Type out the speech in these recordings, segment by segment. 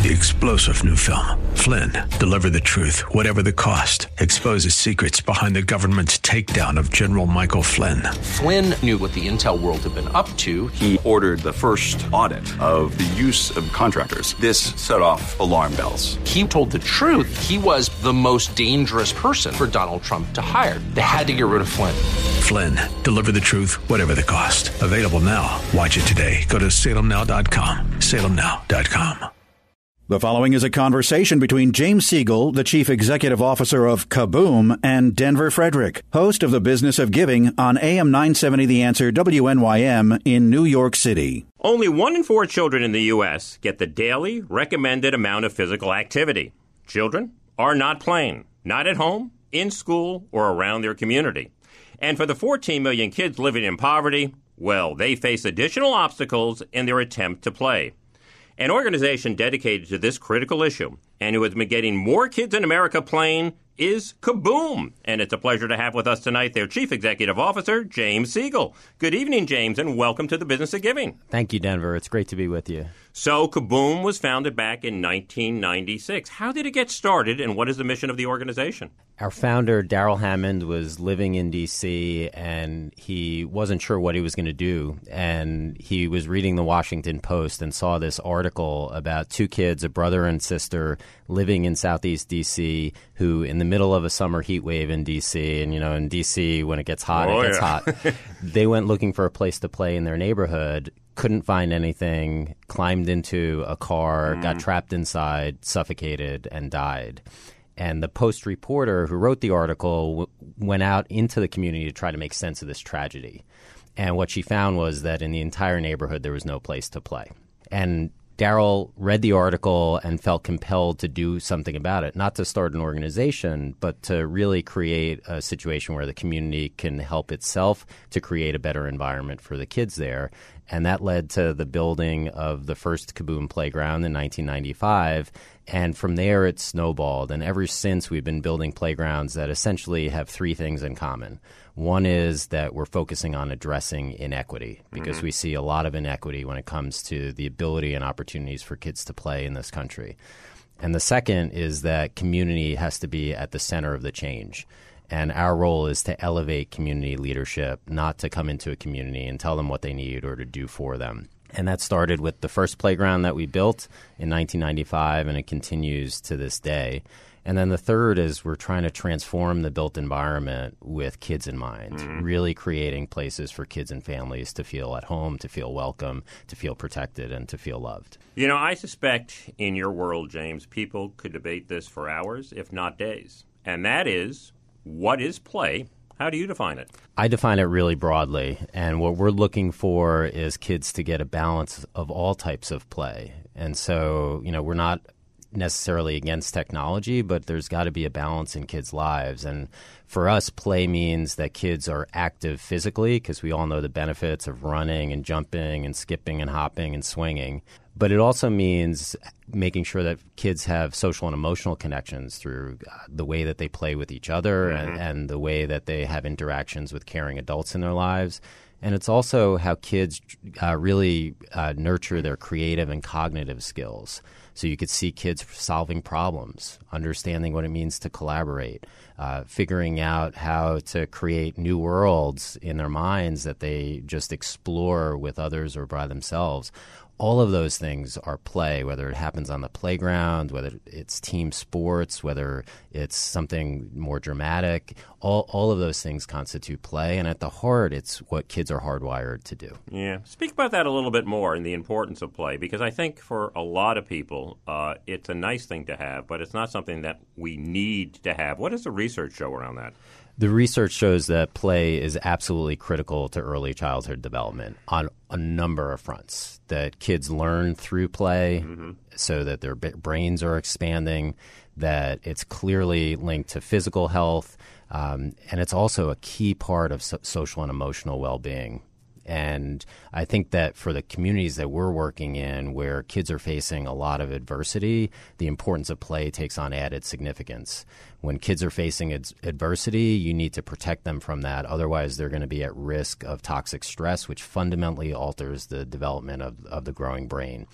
The explosive new film, Flynn, deliver the truth, whatever the cost, exposes secrets behind the government's takedown of General Michael Flynn. Flynn knew what the intel world had been up to. He ordered the first audit of the use of contractors. This set off alarm bells. He told the truth. He was the most dangerous person for Donald Trump to hire. They had to get rid of Flynn. Flynn, deliver the truth, whatever the cost. Available now. Watch it today. Go to salemnow.com. salemnow.com. The following is a conversation between James Siegel, the Chief Executive Officer of Kaboom, and Denver Frederick, host of The Business of Giving on AM 970 The Answer WNYM in New York City. Only 1 in 4 children in the U.S. get the daily recommended amount of physical activity. Children are not playing, not at home, in school, or around their community. And for the 14 million kids living in poverty, well, they face additional obstacles in their attempt to play. An organization dedicated to this critical issue and who has been getting more kids in America playing is Kaboom. And it's a pleasure to have with us tonight their Chief Executive Officer, James Siegel. Good evening, James, and welcome to the Business of Giving. Thank you, Denver. It's great to be with you. So Kaboom was founded back in 1996. How did it get started, and what is the mission of the organization? Our founder, Darrell Hammond, was living in D.C., and he wasn't sure what he was going to do. And he was reading the Washington Post and saw this article about 2 kids, a brother and sister, living in Southeast D.C., who in the middle of a summer heat wave in D.C., and, you know, in D.C., when it gets hot, it gets hot. They went looking for a place to play in their neighborhood, couldn't find anything, climbed into a car, got trapped inside, suffocated, and died. And the Post reporter who wrote the article went out into the community to try to make sense of this tragedy. And what she found was that in the entire neighborhood, there was no place to play. And Darrell read the article and felt compelled to do something about it, not to start an organization, but to really create a situation where the community can help itself to create a better environment for the kids there. And that led to the building of the first Kaboom playground in 1995. And from there, it snowballed. And ever since, we've been building playgrounds that essentially have 3 things in common. One is that we're focusing on addressing inequity because we see a lot of inequity when it comes to the ability and opportunities for kids to play in this country. And the second is that community has to be at the center of the change. And our role is to elevate community leadership, not to come into a community and tell them what they need or to do for them. And that started with the first playground that we built in 1995, and it continues to this day. And then the third is we're trying to transform the built environment with kids in mind, really creating places for kids and families to feel at home, to feel welcome, to feel protected, and to feel loved. You know, I suspect in your world, James, people could debate this for hours, if not days. And that is, what is play? How do you define it? I define it really broadly, and what we're looking for is kids to get a balance of all types of play. And so, you know, we're not necessarily against technology, but there's got to be a balance in kids' lives. And for us, play means that kids are active physically, because we all know the benefits of running and jumping and skipping and hopping and swinging. But it also means making sure that kids have social and emotional connections through the way that they play with each other and the way that they have interactions with caring adults in their lives. And it's also how kids really nurture their creative and cognitive skills. So you could see kids solving problems, understanding what it means to collaborate, figuring out how to create new worlds in their minds that they just explore with others or by themselves. All of those things are play, whether it happens on the playground, whether it's team sports, whether it's something more dramatic. All of those things constitute play, and at the heart, it's what kids are hardwired to do. Yeah. Speak about that a little bit more and the importance of play, because I think for a lot of people, it's a nice thing to have, but it's not something that we need to have. What does the research show around that? The research shows that play is absolutely critical to early childhood development on a number of fronts, that kids learn through play so that their brains are expanding, that it's clearly linked to physical health, and it's also a key part of social and emotional well-being. And I think that for the communities that we're working in, where kids are facing a lot of adversity, the importance of play takes on added significance. When kids are facing adversity, you need to protect them from that. Otherwise, they're going to be at risk of toxic stress, which fundamentally alters the development of the growing brain.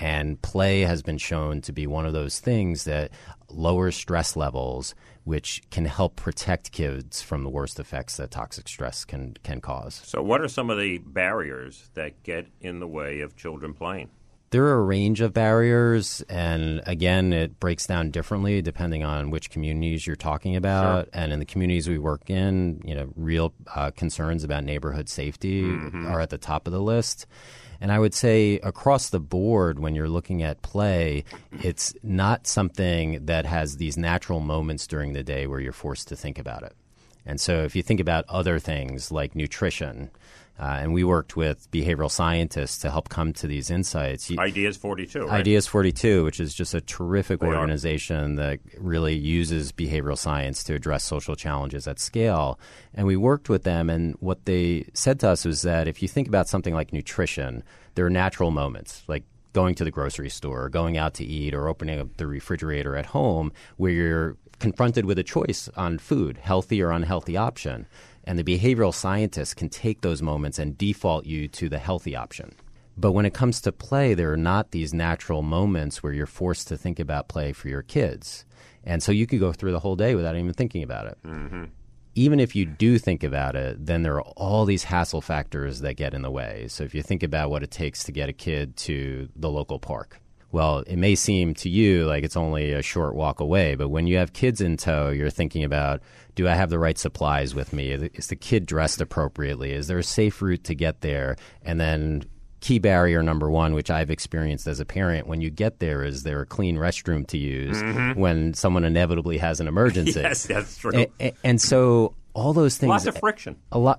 And play has been shown to be one of those things that lowers stress levels, which can help protect kids from the worst effects that toxic stress can cause. So what are some of the barriers that get in the way of children playing? There are a range of barriers, and again, it breaks down differently depending on which communities you're talking about. Sure. And in the communities we work in, real concerns about neighborhood safety are at the top of the list. And I would say across the board, when you're looking at play, it's not something that has these natural moments during the day where you're forced to think about it. And so if you think about other things like nutrition, and we worked with behavioral scientists to help come to these insights. Ideas 42, right? Ideas 42, which is just a terrific organization that really uses behavioral science to address social challenges at scale. And we worked with them, and what they said to us was that if you think about something like nutrition, there are natural moments, like going to the grocery store, or going out to eat, or opening up the refrigerator at home, where you're confronted with a choice on food, healthy or unhealthy option. And the behavioral scientists can take those moments and default you to the healthy option. But when it comes to play, there are not these natural moments where you're forced to think about play for your kids. And so you could go through the whole day without even thinking about it. Mm-hmm. Even if you do think about it, then there are all these hassle factors that get in the way. So if you think about what it takes to get a kid to the local park, well, it may seem to you like it's only a short walk away, but when you have kids in tow, you're thinking about, do I have the right supplies with me? Is the kid dressed appropriately? Is there a safe route to get there? And then key barrier number one, which I've experienced as a parent, when you get there, is there a clean restroom to use when someone inevitably has an emergency? Yes, that's true. And so all those things, lots of friction.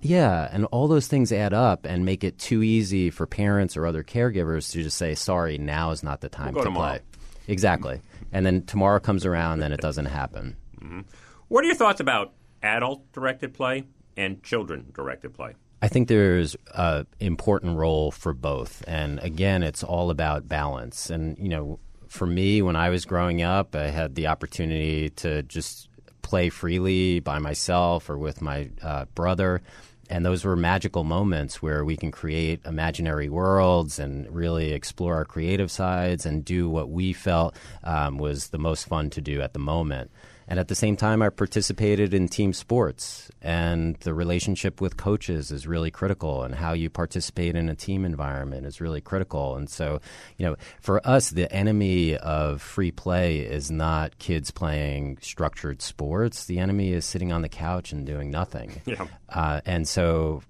And all those things add up and make it too easy for parents or other caregivers to just say, sorry, now is not the time to play. Exactly. And then tomorrow comes around, then it doesn't happen. Mm-hmm. What are your thoughts about adult-directed play and children-directed play? I think there's an important role for both. And again, it's all about balance. And, for me, when I was growing up, I had the opportunity to just play freely by myself or with my brother. And those were magical moments where we can create imaginary worlds and really explore our creative sides and do what we felt was the most fun to do at the moment. And at the same time, I participated in team sports, and the relationship with coaches is really critical, and how you participate in a team environment is really critical. And so, for us, the enemy of free play is not kids playing structured sports. The enemy is sitting on the couch and doing nothing. Yeah. And so,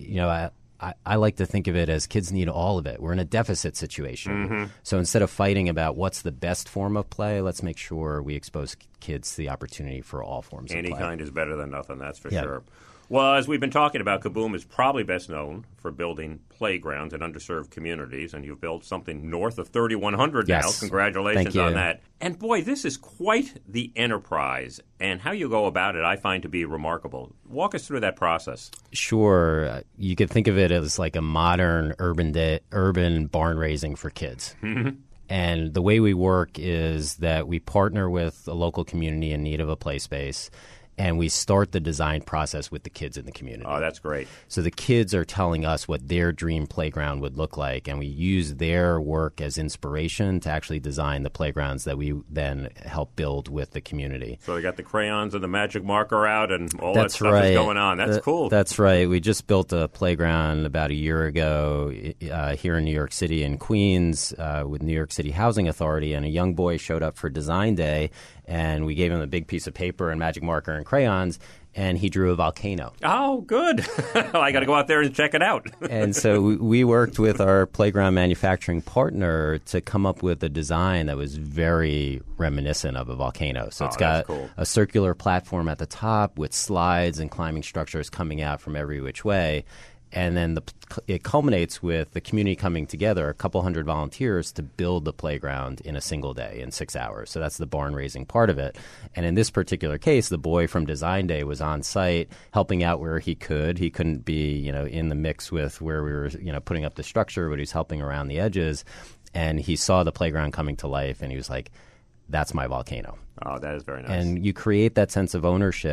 I like to think of it as kids need all of it. We're in a deficit situation. Mm-hmm. So instead of fighting about what's the best form of play, let's make sure we expose kids to the opportunity for all forms of play. Any kind is better than nothing, that's for sure. Well, as we've been talking about, Kaboom is probably best known for building playgrounds in underserved communities, and you've built something north of 3,100 now. Congratulations on that. And boy, this is quite the enterprise, and how you go about it I find to be remarkable. Walk us through that process. Sure. You could think of it as like a modern urban barn raising for kids. Mm-hmm. And the way we work is that we partner with a local community in need of a play space, and we start the design process with the kids in the community. Oh, that's great. So the kids are telling us what their dream playground would look like, and we use their work as inspiration to actually design the playgrounds that we then help build with the community. So they got the crayons and the magic marker out, and all that stuff is going on. That's cool. That's right. We just built a playground about a year ago here in New York City in Queens with New York City Housing Authority, and a young boy showed up for design day, and we gave him a big piece of paper and magic marker and crayons, and he drew a volcano. Oh, good. I got to go out there and check it out. And so we worked with our playground manufacturing partner to come up with a design that was very reminiscent of a volcano. So it's got a circular platform at the top with slides and climbing structures coming out from every which way. And then it culminates with the community coming together, a couple hundred volunteers, to build the playground in a single day in 6 hours. So that's the barn raising part of it. And in this particular case, the boy from Design Day was on site helping out where he could. He couldn't be, in the mix with where we were, putting up the structure, but he was helping around the edges. And he saw the playground coming to life, and he was like, that's my volcano. Oh, that is very nice. And you create that sense of ownership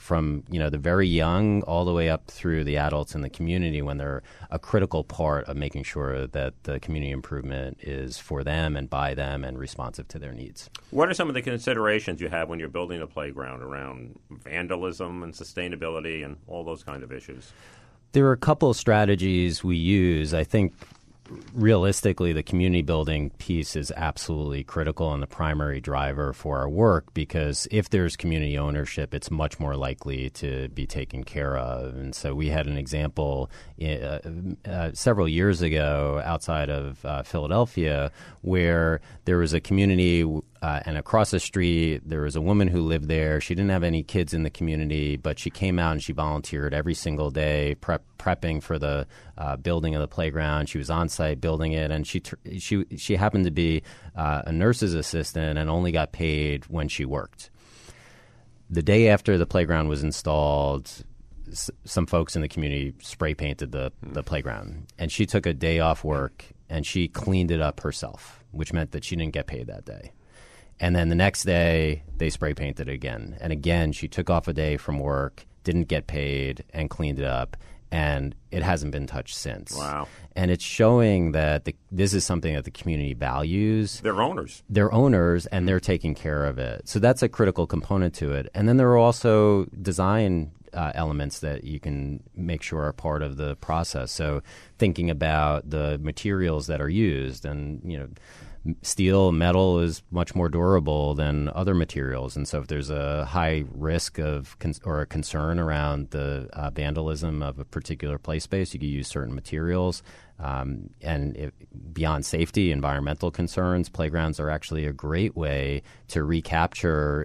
from the very young all the way up through the adults in the community, when they're a critical part of making sure that the community improvement is for them and by them and responsive to their needs. What are some of the considerations you have when you're building a playground around vandalism and sustainability and all those kind of issues? There are a couple of strategies we use. I think realistically, the community building piece is absolutely critical and the primary driver for our work, because if there's community ownership, it's much more likely to be taken care of. And so we had an example several years ago outside of Philadelphia where there was a community and across the street, there was a woman who lived there. She didn't have any kids in the community, but she came out and she volunteered every single day prepping for the building of the playground. She was on site building it, and she happened to be a nurse's assistant and only got paid when she worked. The day after the playground was installed, some folks in the community spray painted the playground, and she took a day off work and she cleaned it up herself, which meant that she didn't get paid that day. And then the next day, they spray painted it again. And again, she took off a day from work, didn't get paid, and cleaned it up. And it hasn't been touched since. Wow. And it's showing that this is something that the community values. They're owners. They're owners, and they're taking care of it. So that's a critical component to it. And then there are also design elements that you can make sure are part of the process. So thinking about the materials that are used, and, steel, metal is much more durable than other materials. And so if there's a high risk of or a concern around the vandalism of a particular play space, you can use certain materials. Beyond safety, environmental concerns, playgrounds are actually a great way to recapture,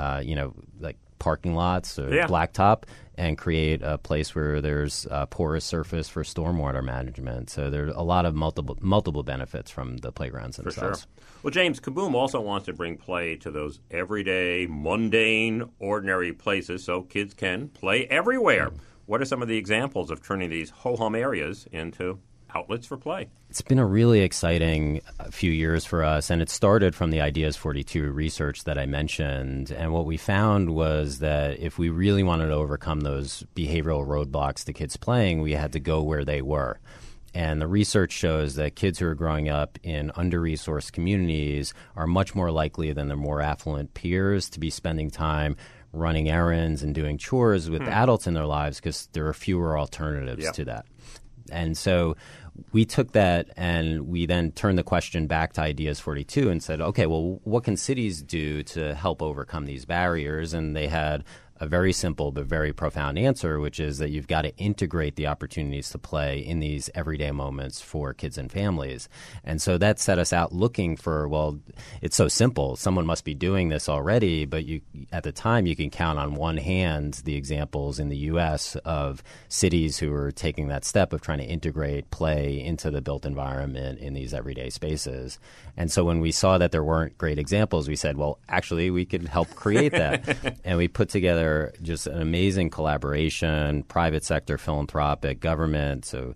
like parking lots or blacktop, and create a place where there's a porous surface for stormwater management. So there's a lot of multiple benefits from the playgrounds themselves. For sure. Well, James, Kaboom also wants to bring play to those everyday, mundane, ordinary places so kids can play everywhere. What are some of the examples of turning these ho-hum areas into outlets for play? It's been a really exciting few years for us, and it started from the Ideas 42 research that I mentioned. And what we found was that if we really wanted to overcome those behavioral roadblocks to kids playing, we had to go where they were. And the research shows that kids who are growing up in under-resourced communities are much more likely than their more affluent peers to be spending time running errands and doing chores with adults in their lives, because there are fewer alternatives to that. And so we took that and we then turned the question back to Ideas 42 and said, okay, well, what can cities do to help overcome these barriers? And they had a very simple but very profound answer, which is that you've got to integrate the opportunities to play in these everyday moments for kids and families. And so that set us out looking for, well, it's so simple. Someone must be doing this already, but at the time you can count on one hand the examples in the U.S. of cities who are taking that step of trying to integrate play into the built environment in these everyday spaces. And so when we saw that there weren't great examples, we said, well, actually, we could help create that. And we put together just an amazing collaboration, private sector, philanthropic, government, so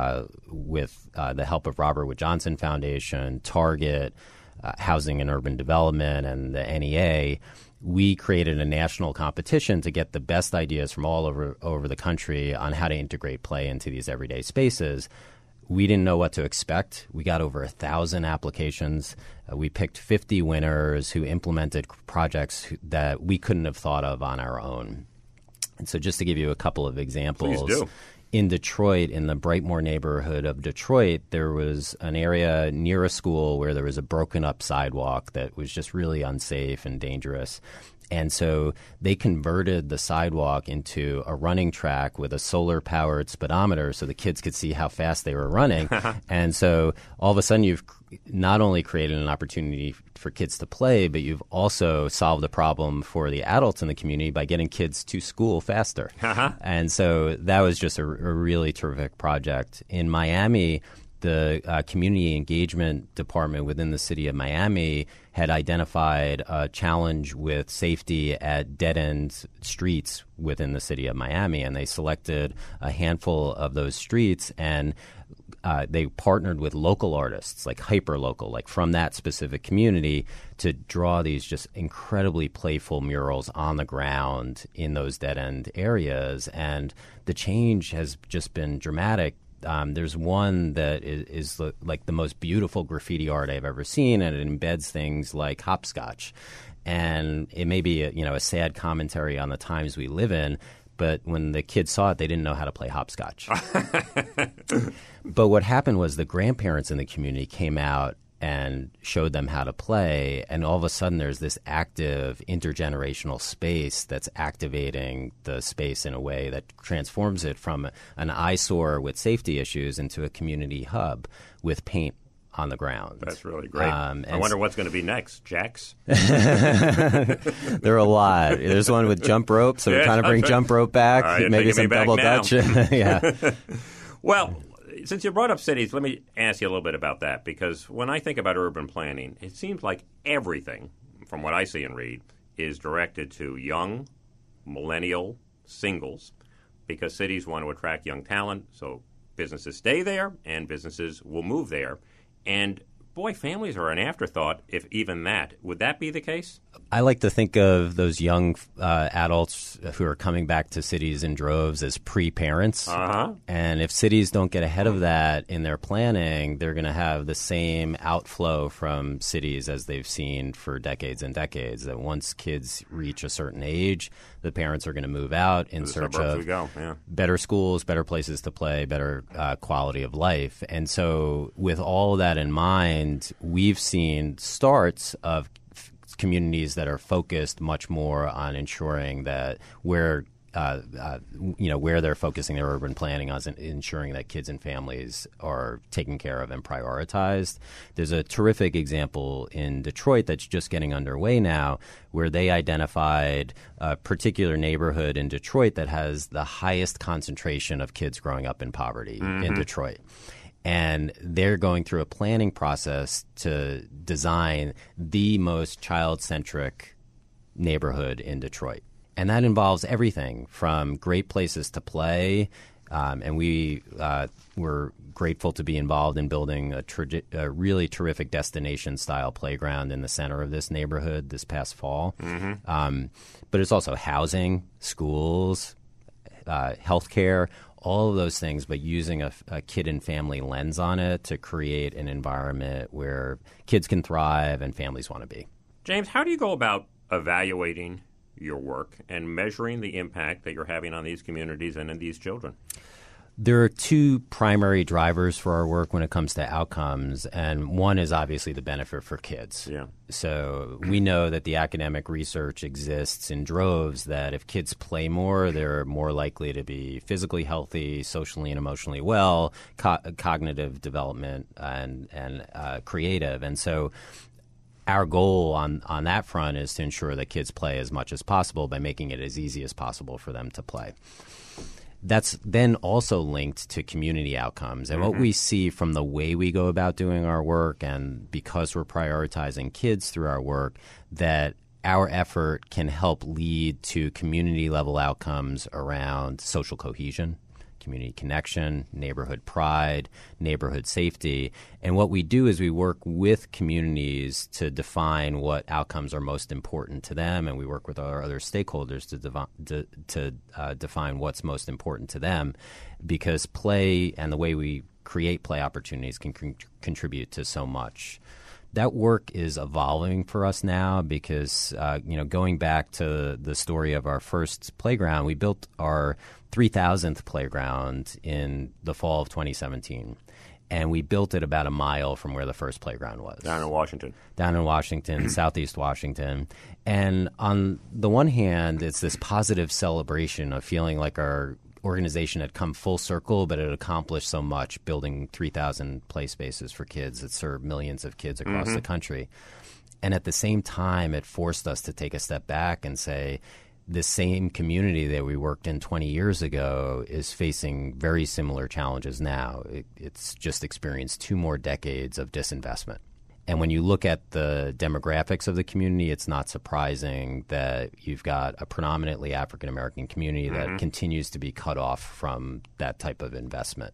with the help of Robert Wood Johnson Foundation, Target, Housing and Urban Development, and the NEA. We created a national competition to get the best ideas from all over the country on how to integrate play into these everyday spaces. We didn't know what to expect. We got over 1,000 applications. We picked 50 winners who implemented projects that we couldn't have thought of on our own. And so just to give you a couple of examples. Please do. In Detroit, in the Brightmoor neighborhood of Detroit, there was an area near a school where there was a broken up sidewalk that was just really unsafe and dangerous. And so they converted the sidewalk into a running track with a solar-powered speedometer so the kids could see how fast they were running. And so all of a sudden you've not only created an opportunity for kids to play, but you've also solved a problem for the adults in the community by getting kids to school faster. And so that was just a really terrific project. In Miami, the community engagement department within the city of Miami had identified a challenge with safety at dead-end streets within the city of Miami, and they selected a handful of those streets and they partnered with local artists, like hyper-local, like from that specific community, to draw these just incredibly playful murals on the ground in those dead-end areas. And the change has just been dramatic. There's one that is like the most beautiful graffiti art I've ever seen, and it embeds things like hopscotch. And it may be a sad commentary on the times we live in, but when the kids saw it, they didn't know how to play hopscotch. But what happened was the grandparents in the community came out and showed them how to play, and all of a sudden there's this active intergenerational space that's activating the space in a way that transforms it from an eyesore with safety issues into a community hub with paint on the ground. That's really great. I wonder what's going to be next. Jacks? There are a lot. There's one with jump rope, so we're trying to bring jump rope back. Right, maybe some double dutch. Yeah. Well, since you brought up cities, let me ask you a little bit about that, because when I think about urban planning, it seems like everything, from what I see and read, is directed to young, millennial singles, because cities want to attract young talent, so businesses stay there and businesses will move there. And boy, families are an afterthought, if even that. Would that be the case? I like to think of those young adults who are coming back to cities in droves as pre-parents. Uh-huh. And if cities don't get ahead of that in their planning, they're going to have the same outflow from cities as they've seen for decades and decades, that once kids reach a certain age, the parents are going to move out in search of better schools, better places to play, better quality of life. And so with all of that in mind, we've seen starts of communities that are focused much more on ensuring that where they're focusing their urban planning on ensuring that kids and families are taken care of and prioritized. There's a terrific example in Detroit that's just getting underway now, where they identified a particular neighborhood in Detroit that has the highest concentration of kids growing up in poverty in Detroit. And they're going through a planning process to design the most child-centric neighborhood in Detroit. And that involves everything from great places to play. And we were grateful to be involved in building a really terrific destination-style playground in the center of this neighborhood this past fall. But it's also housing, schools, healthcare, all of those things, but using a kid and family lens on it to create an environment where kids can thrive and families want to be. James, how do you go about evaluating your work and measuring the impact that you're having on these communities and in these children? There are two primary drivers for our work when it comes to outcomes, and one is obviously the benefit for kids. Yeah. So we know that the academic research exists in droves that if kids play more, they're more likely to be physically healthy, socially and emotionally well, cognitive development, and creative. And so our goal on that front is to ensure that kids play as much as possible by making it as easy as possible for them to play. That's then also linked to community outcomes. And what we see from the way we go about doing our work, and because we're prioritizing kids through our work, that our effort can help lead to community-level outcomes around social cohesion, community connection, neighborhood pride, neighborhood safety. And what we do is we work with communities to define what outcomes are most important to them, and we work with our other stakeholders to define what's most important to them, because play and the way we create play opportunities can contribute to so much. That work is evolving for us now because, going back to the story of our first playground, we built our 3,000th playground in the fall of 2017. And we built it about a mile from where the first playground was. Down in Washington, Southeast Washington. And on the one hand, it's this positive celebration of feeling like our organization had come full circle, but it had accomplished so much, building 3,000 play spaces for kids that serve millions of kids across the country. And at the same time, it forced us to take a step back and say, this same community that we worked in 20 years ago is facing very similar challenges now. It's just experienced 2 more decades of disinvestment. And when you look at the demographics of the community, it's not surprising that you've got a predominantly African-American community that continues to be cut off from that type of investment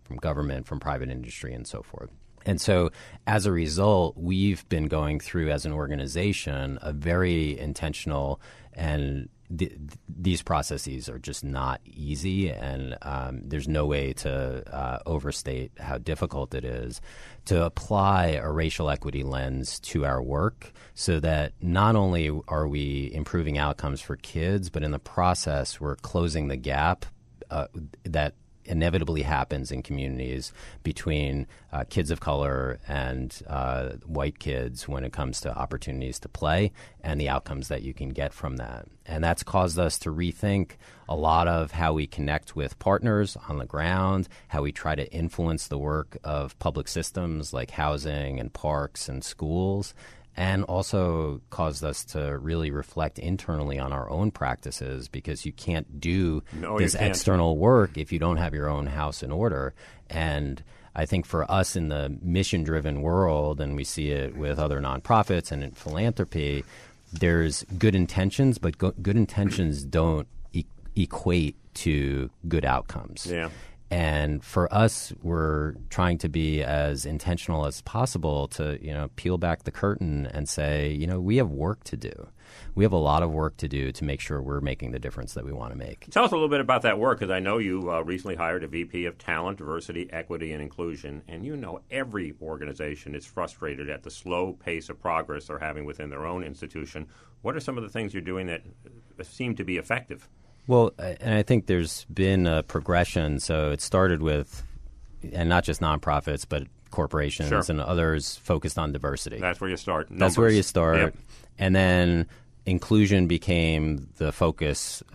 from government, from private industry, and so forth. And so as a result, we've been going through as an organization a very intentional, and these processes are just not easy, and there's no way to overstate how difficult it is to apply a racial equity lens to our work so that not only are we improving outcomes for kids, but in the process we're closing the gap that inevitably happens in communities between kids of color and white kids when it comes to opportunities to play and the outcomes that you can get from that. And that's caused us to rethink a lot of how we connect with partners on the ground, how we try to influence the work of public systems like housing and parks and schools, and also caused us to really reflect internally on our own practices, because you can't do this external work if you don't have your own house in order. And I think for us in the mission-driven world, and we see it with other nonprofits and in philanthropy, there's good intentions, but good intentions don't equate to good outcomes. Yeah. And for us, we're trying to be as intentional as possible to, peel back the curtain and say, we have work to do. We have a lot of work to do to make sure we're making the difference that we want to make. Tell us a little bit about that work, because I know you recently hired a VP of Talent, Diversity, Equity, and Inclusion, and every organization is frustrated at the slow pace of progress they're having within their own institution. What are some of the things you're doing that seem to be effective? Well, and I think there's been a progression. So it started with, and not just nonprofits, but corporations and others focused on diversity. That's where you start. Numbers. That's where you start. Yep. And then inclusion became the focus,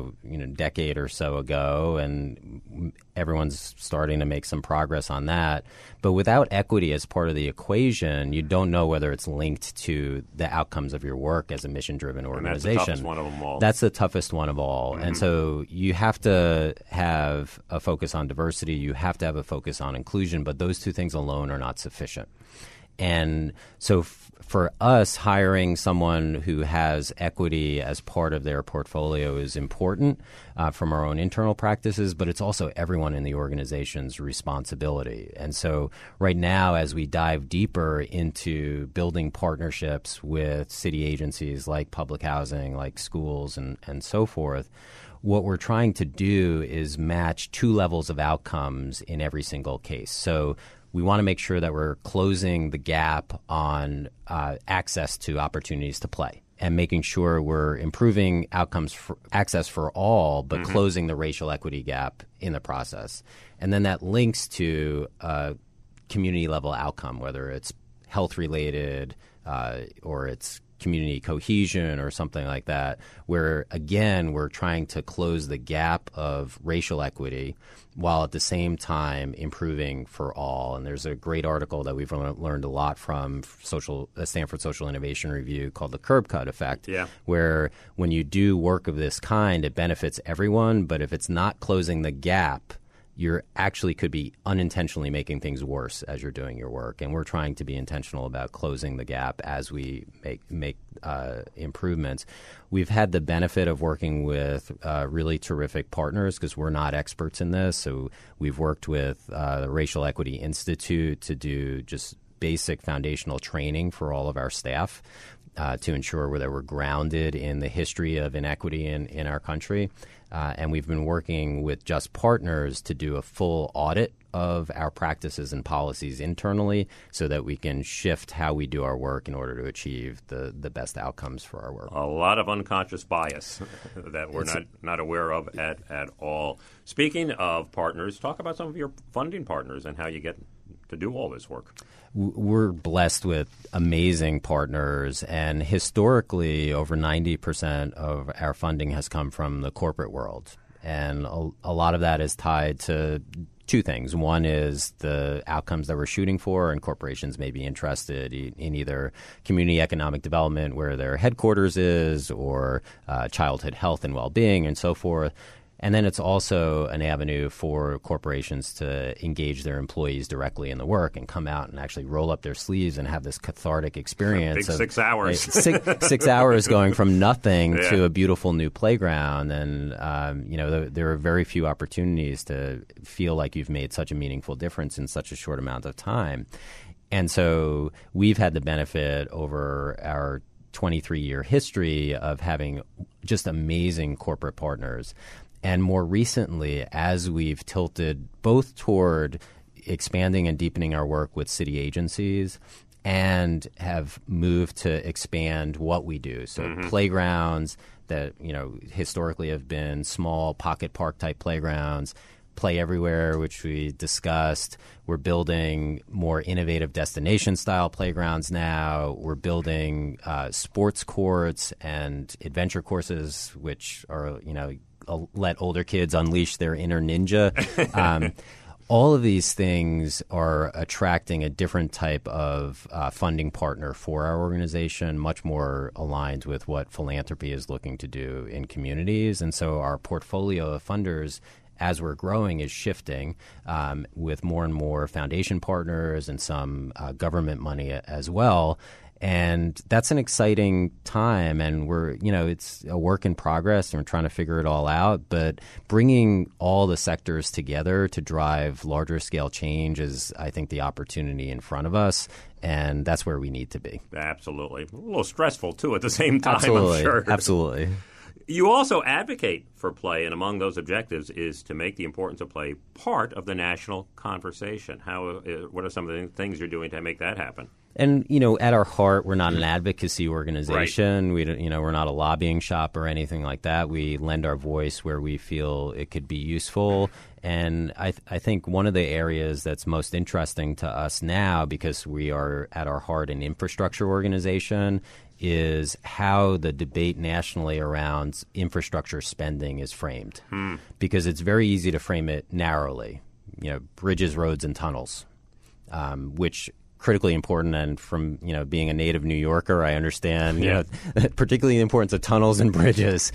decade or so ago, and everyone's starting to make some progress on that. But without equity as part of the equation, you don't know whether it's linked to the outcomes of your work as a mission-driven organization. And that's the toughest one of them all. That's the toughest one of all. Mm-hmm. And so you have to have a focus on diversity. You have to have a focus on inclusion, but those two things alone are not sufficient. And so for us, hiring someone who has equity as part of their portfolio is important from our own internal practices, but it's also everyone in the organization's responsibility. And so right now, as we dive deeper into building partnerships with city agencies like public housing, like schools, and so forth, what we're trying to do is match two levels of outcomes in every single case. So we want to make sure that we're closing the gap on access to opportunities to play and making sure we're improving outcomes for access for all, but closing the racial equity gap in the process. And then that links to community level outcome, whether it's health related or it's community cohesion or something like that, where, again, we're trying to close the gap of racial equity while at the same time improving for all. And there's a great article that we've learned a lot from Stanford Social Innovation Review called the Curb Cut Effect, where when you do work of this kind, it benefits everyone, but if it's not closing the gap, you actually could be unintentionally making things worse as you're doing your work. And we're trying to be intentional about closing the gap as we make improvements. We've had the benefit of working with really terrific partners because we're not experts in this. So we've worked with the Racial Equity Institute to do just basic foundational training for all of our staff to ensure that we're grounded in the history of inequity in our country. And we've been working with Just Partners to do a full audit of our practices and policies internally so that we can shift how we do our work in order to achieve the best outcomes for our work. A lot of unconscious bias that we're not aware of at all. Speaking of partners, talk about some of your funding partners and how you get to do all this work. We're blessed with amazing partners, and historically, over 90% of our funding has come from the corporate world. And a lot of that is tied to two things. One is the outcomes that we're shooting for, and corporations may be interested in either community economic development where their headquarters is, or childhood health and well-being and so forth. And then it's also an avenue for corporations to engage their employees directly in the work and come out and actually roll up their sleeves and have this cathartic experience. Big 6 hours. 6 hours going from nothing to a beautiful new playground. And, there are very few opportunities to feel like you've made such a meaningful difference in such a short amount of time. And so we've had the benefit over our 23-year history of having just amazing corporate partners. And more recently, as we've tilted both toward expanding and deepening our work with city agencies and have moved to expand what we do. So playgrounds that, historically have been small pocket park type playgrounds, Play Everywhere, which we discussed. We're building more innovative destination-style playgrounds now. We're building sports courts and adventure courses, which are, let older kids unleash their inner ninja. All of these things are attracting a different type of funding partner for our organization, much more aligned with what philanthropy is looking to do in communities. And so our portfolio of funders, as we're growing, is shifting with more and more foundation partners and some government money as well. And that's an exciting time, and it's a work in progress, and we're trying to figure it all out. But bringing all the sectors together to drive larger scale change is, I think, the opportunity in front of us, and that's where we need to be. Absolutely. A little stressful, too, at the same time, Absolutely. I'm sure. Absolutely. You also advocate for play, and among those objectives is to make the importance of play part of the national conversation. What are some of the things you're doing to make that happen? And, at our heart, we're not an advocacy organization. Right. We're not a lobbying shop or anything like that. We lend our voice where we feel it could be useful. And I think one of the areas that's most interesting to us now, because we are at our heart an infrastructure organization, is how the debate nationally around infrastructure spending is framed. Because it's very easy to frame it narrowly, bridges, roads, and tunnels, which critically important. And from, being a native New Yorker, I understand, particularly the importance of tunnels and bridges.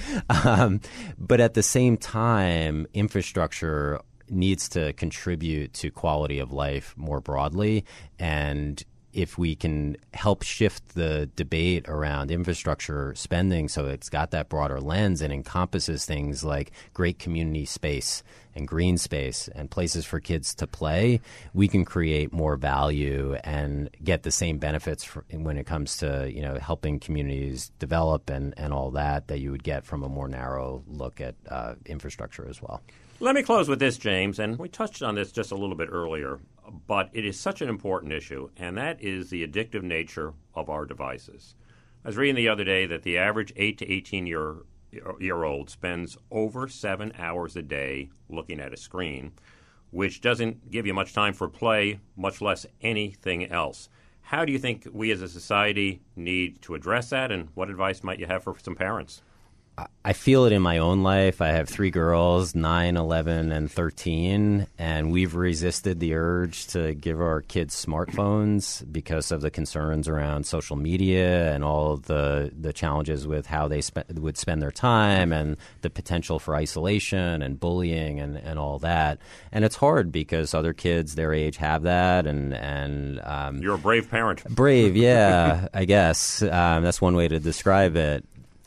But at the same time, infrastructure needs to contribute to quality of life more broadly. And if we can help shift the debate around infrastructure spending so it's got that broader lens and encompasses things like great community space and green space and places for kids to play, we can create more value and get the same benefits when it comes to, helping communities develop and all that you would get from a more narrow look at infrastructure as well. Let me close with this, James, and we touched on this just a little bit earlier, but it is such an important issue, and that is the addictive nature of our devices. I was reading the other day that the average 8 to 18-year-old spends over 7 hours a day looking at a screen, which doesn't give you much time for play, much less anything else. How do you think we as a society need to address that, and what advice might you have for some parents? I feel it in my own life. I have 3 girls, 9, 11, and 13, and we've resisted the urge to give our kids smartphones because of the concerns around social media and all the challenges with how they would spend their time and the potential for isolation and bullying and all that. And it's hard because other kids their age have that. And you're a brave parent. Brave, yeah, I guess. That's one way to describe it.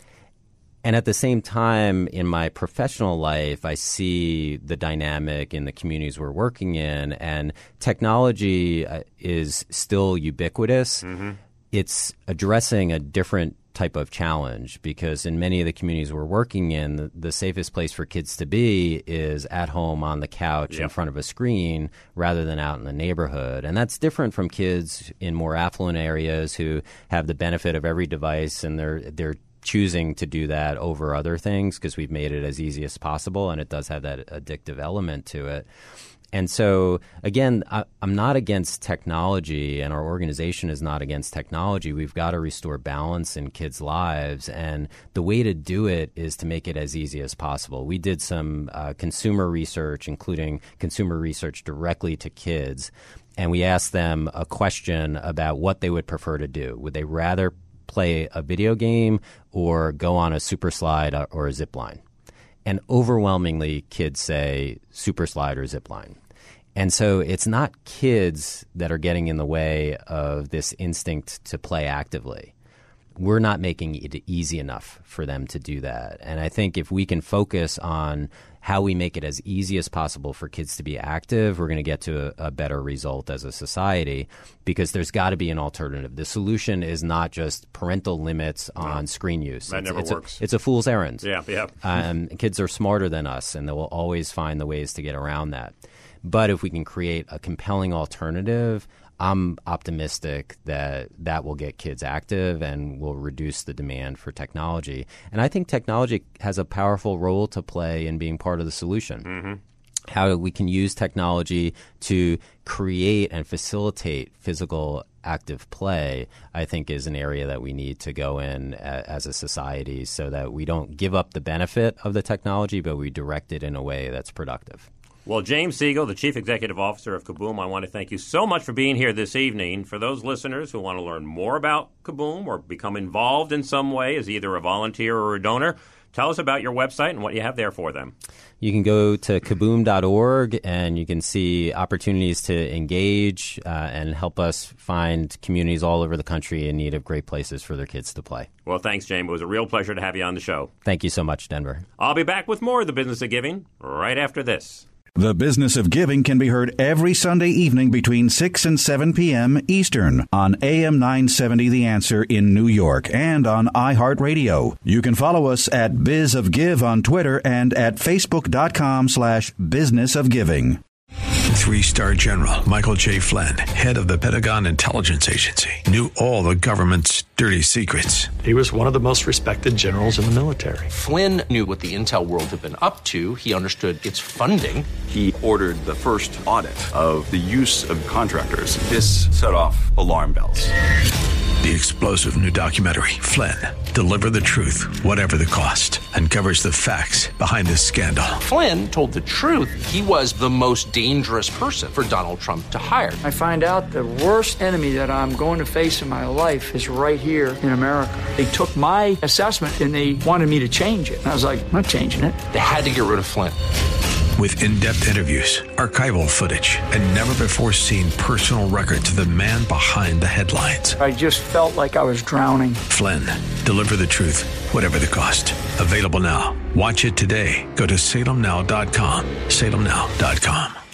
And at the same time, in my professional life, I see the dynamic in the communities we're working in, and technology is still ubiquitous. Mm-hmm. It's addressing a different type of challenge because in many of the communities we're working in, the safest place for kids to be is at home on the couch in front of a screen rather than out in the neighborhood. And that's different from kids in more affluent areas who have the benefit of every device, and they're choosing to do that over other things because we've made it as easy as possible, and it does have that addictive element to it. And so, again, I'm not against technology, and our organization is not against technology. We've got to restore balance in kids' lives, and the way to do it is to make it as easy as possible. We did some consumer research, including consumer research directly to kids, and we asked them a question about what they would prefer to do. Would they rather play a video game or go on a super slide or a zip line? And overwhelmingly, kids say super slide or zip line. And so it's not kids that are getting in the way of this instinct to play actively. We're not making it easy enough for them to do that. And I think if we can focus on how we make it as easy as possible for kids to be active, we're going to get to a better result as a society, because there's got to be an alternative. The solution is not just parental limits on screen use. That never works. It's a fool's errand. Yeah. Kids are smarter than us, and they will always find the ways to get around that. But if we can create a compelling alternative, I'm optimistic that that will get kids active and will reduce the demand for technology. And I think technology has a powerful role to play in being part of the solution. Mm-hmm. How we can use technology to create and facilitate physical active play, I think, is an area that we need to go in as a society, so that we don't give up the benefit of the technology, but we direct it in a way that's productive. Well, James Siegel, the Chief Executive Officer of Kaboom, I want to thank you so much for being here this evening. For those listeners who want to learn more about Kaboom or become involved in some way as either a volunteer or a donor, tell us about your website and what you have there for them. You can go to kaboom.org and you can see opportunities to engage and help us find communities all over the country in need of great places for their kids to play. Well, thanks, James. It was a real pleasure to have you on the show. Thank you so much, Denver. I'll be back with more of The Business of Giving right after this. The Business of Giving can be heard every Sunday evening between 6 and 7 p.m. Eastern on AM 970 The Answer in New York and on iHeartRadio. You can follow us at Biz of Give on Twitter and at Facebook.com/businessofgiving. 3-star General Michael J. Flynn, head of the Pentagon Intelligence Agency, knew all the government's dirty secrets. He was one of the most respected generals in the military. Flynn knew what the intel world had been up to. He understood its funding. He ordered the first audit of the use of contractors. This set off alarm bells. The explosive new documentary, Flynn, Deliver the Truth, Whatever the Cost, uncovers the facts behind this scandal. Flynn told the truth. He was the most dangerous person for Donald Trump to hire. I find out the worst enemy that I'm going to face in my life is right here in America. They took my assessment and they wanted me to change it. And I was like, I'm not changing it. They had to get rid of Flynn. With in-depth interviews, archival footage, and never-before-seen personal records of the man behind the headlines. I just felt like I was drowning. Flynn, Deliver the Truth, Whatever the Cost. Available now. Watch it today. Go to salemnow.com. salemnow.com.